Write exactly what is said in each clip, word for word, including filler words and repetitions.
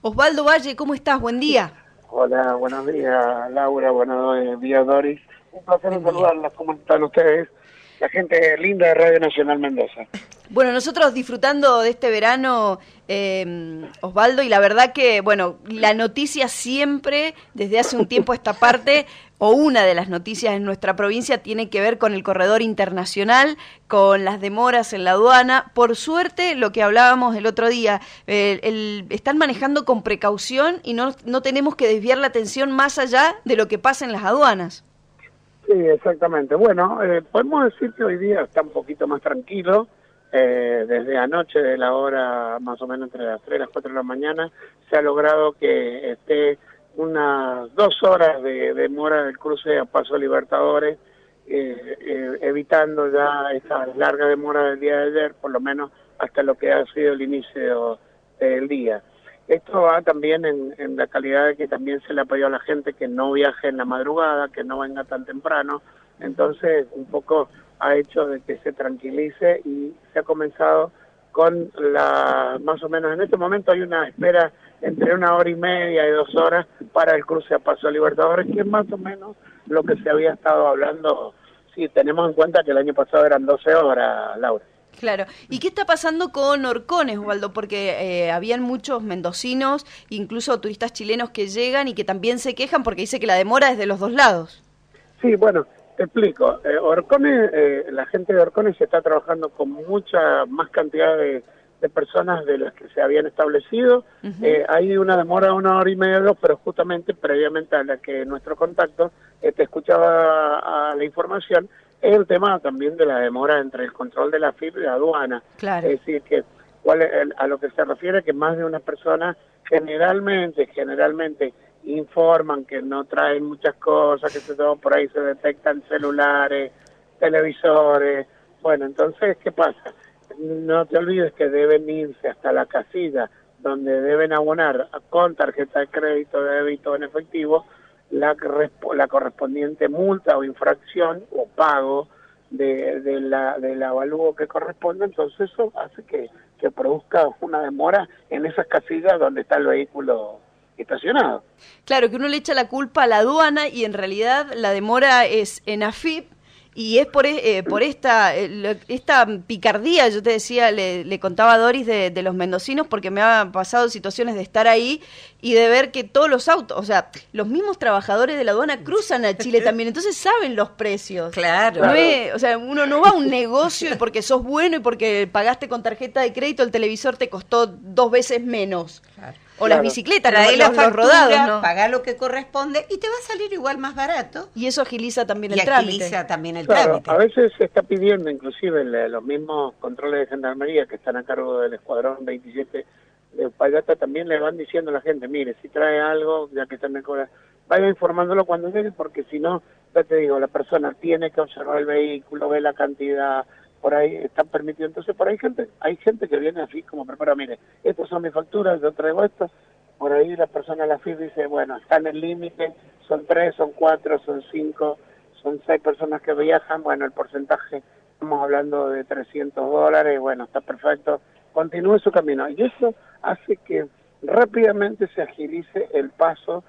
Osvaldo Valle, ¿cómo estás? Buen día. Hola, buenos días, Laura, buenos días, Doris. Un placer en saludarlas. ¿Cómo están ustedes? La gente linda de Radio Nacional Mendoza. Bueno, nosotros disfrutando de este verano, eh, Osvaldo, y la verdad que, bueno, la noticia siempre, desde hace un tiempo a esta parte, o una de las noticias en nuestra provincia tiene que ver con el corredor internacional, con las demoras en la aduana. Por suerte, lo que hablábamos el otro día, eh, el, están manejando con precaución y no, no tenemos que desviar la atención más allá de lo que pasa en las aduanas. Sí, exactamente. Bueno, eh, podemos decir que hoy día está un poquito más tranquilo. Eh, desde anoche, de la hora más o menos entre las tres y las cuatro de la mañana, se ha logrado que esté unas dos horas de demora del cruce a Paso Libertadores, eh, eh, evitando ya esa larga demora del día de ayer, por lo menos hasta lo que ha sido el inicio del día. Esto va también en, en la calidad de que también se le ha pedido a la gente que no viaje en la madrugada, que no venga tan temprano. Entonces, un poco ha hecho de que se tranquilice y se ha comenzado con la, más o menos en este momento hay una espera entre una hora y media y dos horas para el cruce a Paso Libertadores, que es más o menos lo que se había estado hablando, si tenemos en cuenta que el año pasado eran doce horas, Laura. Claro. ¿Y qué está pasando con Horcones, Osvaldo? Porque eh, habían muchos mendocinos, incluso turistas chilenos que llegan y que también se quejan porque dice que la demora es de los dos lados. Sí, bueno, te explico. Eh, Horcones, eh, la gente de Horcones está trabajando con mucha más cantidad de, de personas de las que se habían establecido. Uh-huh. eh, hay una demora de una hora y media, dos, pero justamente previamente a la que nuestro contacto eh, te escuchaba a, a la información, es el tema también de la demora entre el control de la F I P y la aduana. Claro. Es decir, que cuál es el, a lo que se refiere que más de una persona generalmente, generalmente informan que no traen muchas cosas, que se todo por ahí se detectan celulares, televisores. Bueno, entonces, ¿qué pasa? No te olvides que deben irse hasta la casilla donde deben abonar con tarjeta de crédito, de débito en efectivo, la, la correspondiente multa o infracción o pago de, de la del avalúo que corresponde. Entonces eso hace que, que produzca una demora en esas casillas donde está el vehículo estacionado. Claro, que uno le echa la culpa a la aduana y en realidad la demora es en A F I P y es por, eh, por esta eh, esta picardía, yo te decía, le, le contaba a Doris de, de los mendocinos, porque me han pasado situaciones de estar ahí y de ver que todos los autos, o sea, los mismos trabajadores de la aduana cruzan a Chile también, entonces saben los precios. Claro. No es, o sea, uno no va a un negocio y porque sos bueno y porque pagaste con tarjeta de crédito el televisor te costó dos veces menos. Claro. O claro. Las bicicletas, trae los, la factura, los rodados, ¿no? Pagar lo que corresponde y te va a salir igual más barato. Y eso agiliza también y el trámite. agiliza también el claro, trámite. A veces se está pidiendo, inclusive el, los mismos controles de gendarmería que están a cargo del escuadrón veintisiete de Alpargata, también le van diciendo a la gente, mire, si trae algo, ya que están en cobra, vaya informándolo cuando llegue, porque si no, ya te digo, la persona tiene que observar el vehículo, ve la cantidad, por ahí están permitidos. Entonces, por ahí gente, hay gente que viene así como prepara, mire, estas son mis facturas, yo traigo esto. Por ahí la persona de la F I P dice, bueno, está en el límite, son tres, son cuatro, son cinco, son seis personas que viajan, bueno, el porcentaje, estamos hablando de trescientos dólares, bueno, está perfecto, continúe su camino. Y eso hace que rápidamente se agilice el paso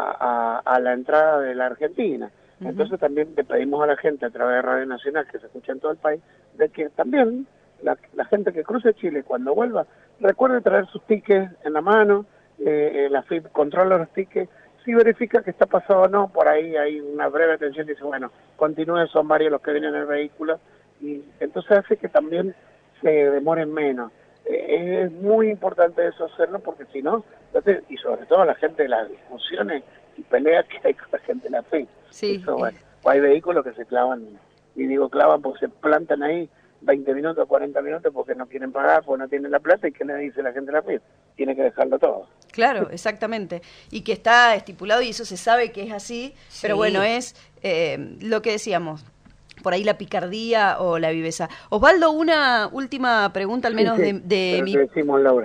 a, a, a la entrada de la Argentina. Uh-huh. Entonces también le pedimos a la gente a través de Radio Nacional, que se escucha en todo el país, de que también la, la gente que cruce Chile cuando vuelva, recuerde traer sus tickets en la mano. Eh, la F I P controla los tickets, si verifica que está pasado o no, por ahí hay una breve atención y dice, bueno, continúen, son varios los que vienen en el vehículo, y entonces hace que también se demoren menos. Eh, es muy importante eso hacerlo, porque si no, y sobre todo la gente de las discusiones y peleas que hay con la gente de la F I P. Sí. Eso, bueno, o hay vehículos que se clavan, y digo clavan porque se plantan ahí veinte minutos, cuarenta minutos porque no quieren pagar, porque no tienen la plata, y ¿qué le dice la gente de la F I P? Tiene que dejarlo todo. Claro, exactamente. Y que está estipulado y eso se sabe que es así, sí. Pero bueno, es eh, lo que decíamos, por ahí la picardía o la viveza. Osvaldo, una última pregunta al menos sí, sí, de, de pero mi... te decimos, Laura.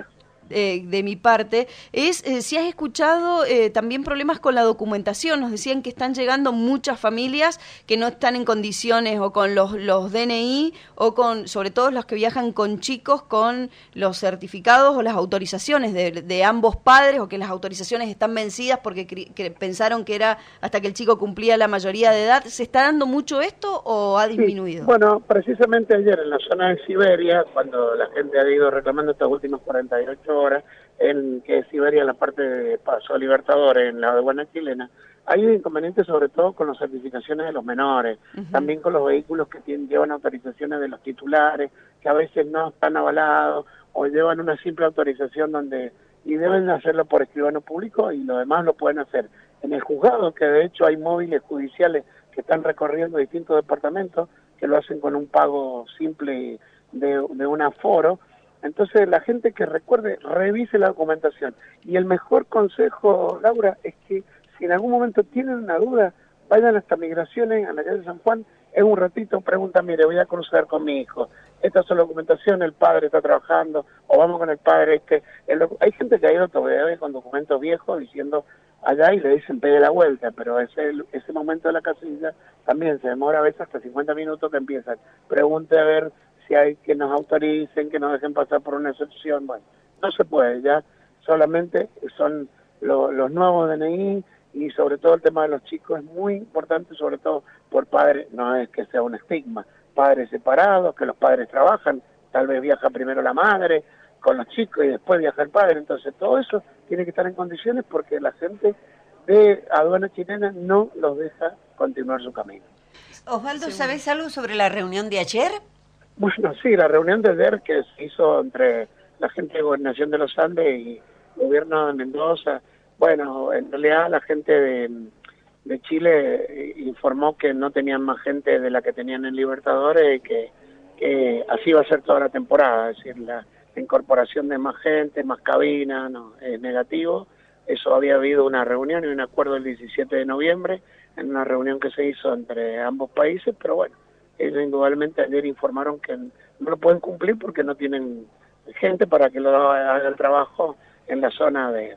eh, de mi parte, es eh, si has escuchado eh, también problemas con la documentación. Nos decían que están llegando muchas familias que no están en condiciones o con los, los D N I o con, sobre todo los que viajan con chicos, con los certificados o las autorizaciones de, de ambos padres, o que las autorizaciones están vencidas porque cre- que pensaron que era hasta que el chico cumplía la mayoría de edad. ¿Se está dando mucho esto o ha disminuido? Sí, bueno, precisamente ayer en la zona de Siberia, cuando la gente ha ido reclamando estas últimas cuarenta y ocho horas, en que Siberia, la parte de Paso a Libertadores, en la aduana chilena, hay inconvenientes sobre todo con las certificaciones de los menores, uh-huh. también con los vehículos que tienen, llevan autorizaciones de los titulares, que a veces no están avalados, o llevan una simple autorización donde, y deben hacerlo por escribano público, y lo demás lo pueden hacer en el juzgado, que de hecho hay móviles judiciales que están recorriendo distintos departamentos, que lo hacen con un pago simple de, de un aforo. Entonces la gente que recuerde, revise la documentación. Y el mejor consejo, Laura, es que si en algún momento tienen una duda, vayan hasta Migraciones, a la calle San Juan, en un ratito preguntan, mire, voy a cruzar con mi hijo, esta es la documentación, el padre está trabajando, o vamos con el padre. Este, el, hay gente que ha ido todavía con documentos viejos diciendo allá y le dicen pegue la vuelta, pero ese, ese momento de la casilla también se demora a veces hasta cincuenta minutos que empiezan. Pregunte a ver si hay que nos autoricen, que nos dejen pasar por una excepción. Bueno, no se puede, ya solamente son lo, los nuevos D N I, y sobre todo el tema de los chicos es muy importante, sobre todo por padres, no es que sea un estigma, padres separados, que los padres trabajan, tal vez viaja primero la madre con los chicos y después viaja el padre, entonces todo eso tiene que estar en condiciones porque la gente de aduana chilena no los deja continuar su camino. Osvaldo, ¿sabés algo sobre la reunión de ayer? Bueno, sí, la reunión de ayer que se hizo entre la gente de Gobernación de los Andes y el gobierno de Mendoza. Bueno, en realidad la gente de, de Chile informó que no tenían más gente de la que tenían en Libertadores y que, que así va a ser toda la temporada, es decir, la, la incorporación de más gente, más cabinas, no, es negativo. Eso había habido una reunión y un acuerdo el diecisiete de noviembre, en una reunión que se hizo entre ambos países, pero bueno, ellos indudablemente ayer informaron que no lo pueden cumplir porque no tienen gente para que lo haga el trabajo en la zona de,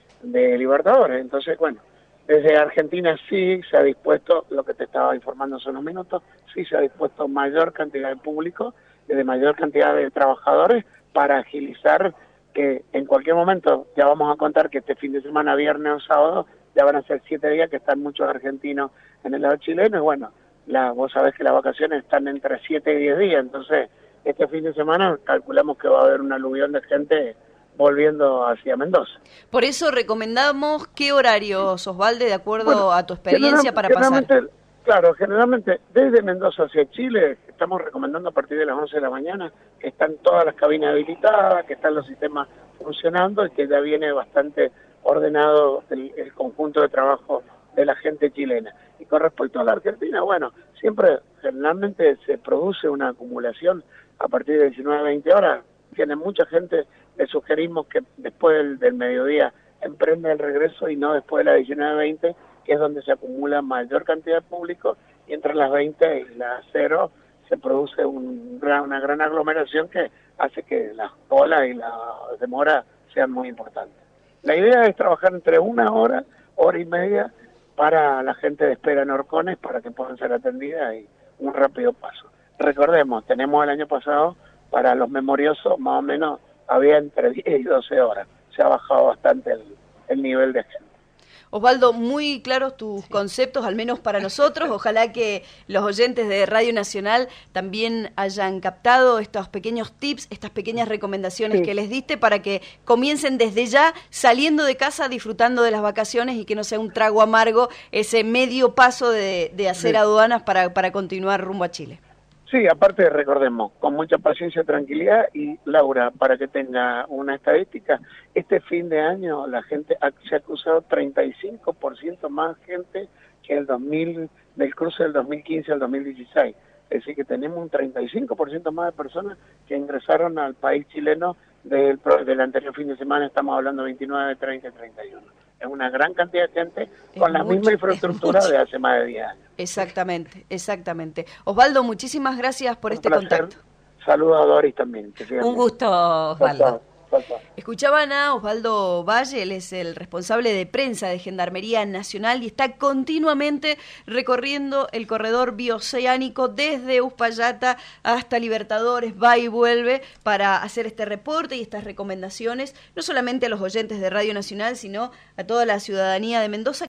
de Libertadores. Entonces, bueno, desde Argentina sí se ha dispuesto, lo que te estaba informando hace unos minutos, sí se ha dispuesto mayor cantidad de público, de mayor cantidad de trabajadores para agilizar que en cualquier momento, ya vamos a contar que este fin de semana, viernes o sábado, ya van a ser siete días que están muchos argentinos en el lado chileno, y bueno, la, vos sabés que las vacaciones están entre siete y diez días, entonces este fin de semana calculamos que va a haber un aluvión de gente volviendo hacia Mendoza. Por eso recomendamos qué horarios, Osvaldo, de acuerdo bueno, a tu experiencia, general, para pasar. Claro, generalmente desde Mendoza hacia Chile estamos recomendando a partir de las once de la mañana, que están todas las cabinas habilitadas, que están los sistemas funcionando y que ya viene bastante ordenado el, el conjunto de trabajo de la gente chilena. Y con respecto a la Argentina, bueno, siempre generalmente se produce una acumulación a partir de diecinueve a veinte horas. Tiene mucha gente, le sugerimos que después del, del mediodía emprenda el regreso y no después de las diecinueve a veinte, que es donde se acumula mayor cantidad de público, y entre las veinte y las cero se produce un gran, una gran aglomeración que hace que las colas y la demora sean muy importantes. La idea es trabajar entre una hora, hora y media, para la gente de espera en Horcones, para que puedan ser atendidas y un rápido paso. Recordemos, tenemos el año pasado, para los memoriosos, más o menos había entre diez y doce horas. Se ha bajado bastante el, el nivel de gente. Osvaldo, muy claros tus conceptos, al menos para nosotros. Ojalá que los oyentes de Radio Nacional también hayan captado estos pequeños tips, estas pequeñas recomendaciones sí. que les diste para que comiencen desde ya saliendo de casa, disfrutando de las vacaciones y que no sea un trago amargo ese medio paso de, de hacer sí. aduanas para, para continuar rumbo a Chile. Sí, aparte recordemos, con mucha paciencia, tranquilidad, y Laura, para que tenga una estadística, este fin de año la gente ha, se ha cruzado treinta y cinco por ciento más gente que el dos mil, del cruce del dos mil quince al dos mil dieciséis. Es decir, que tenemos un treinta y cinco por ciento más de personas que ingresaron al país chileno del, del anterior fin de semana, estamos hablando de veintinueve, treinta, treinta y uno. Es una gran cantidad de gente es con la mucho, misma infraestructura de hace más de diez años. Exactamente, exactamente. Osvaldo, muchísimas gracias por Un este placer. contacto. Saludos a Doris también. Que Un gusto, Osvaldo. tal cual. Escuchaban a Osvaldo Valle, él es el responsable de prensa de Gendarmería Nacional y está continuamente recorriendo el corredor bioceánico desde Uspallata hasta Libertadores, va y vuelve para hacer este reporte y estas recomendaciones, no solamente a los oyentes de Radio Nacional, sino a toda la ciudadanía de Mendoza.